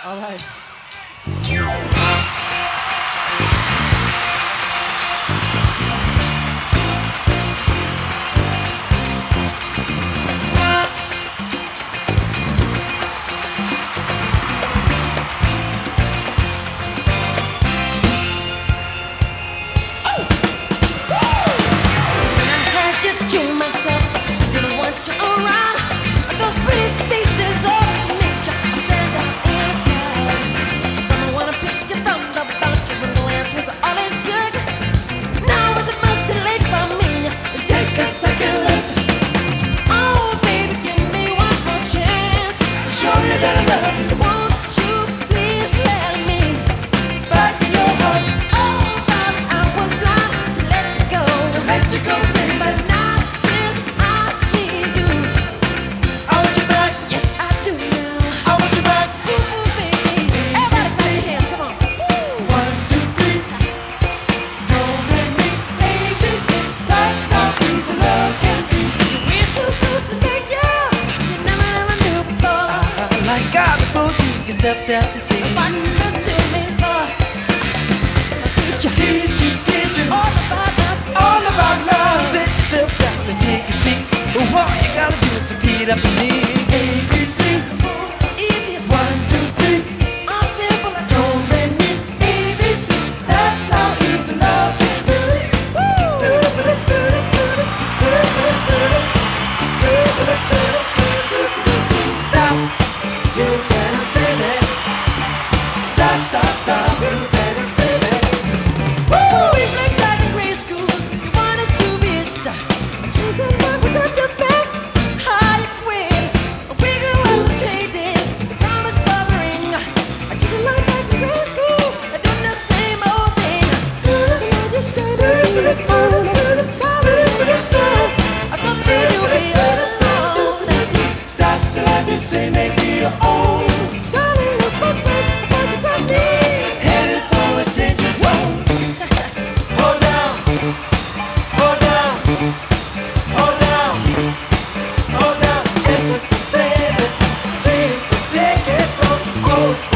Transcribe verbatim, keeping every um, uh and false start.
All right. Except that the same. But this still means more. Teach you, teach you, teach you all about love, all about love. Sit yourself down and take a seat. All you gotta do is repeat after me. A B C. Easy as one, two, three. All simple like do re mi. A B C. That's how easy love can be. Stop. You better say that. Stop, stop, stop. You better say that. when we played tag in grade school, you wanted to be a star. I chose a love without the back. How you quit? We go out and trade it. You promised bubbling. I chose a love back in grade school. I did the same old thing. I just started on probably make it stop. I someday you'll be all alone. Stop the life you say, make me your own. Darling, look for space before you cross me. Headed for a danger zone. Hold down, hold down, hold down, hold down. S is for saving, T is for taking, so goes.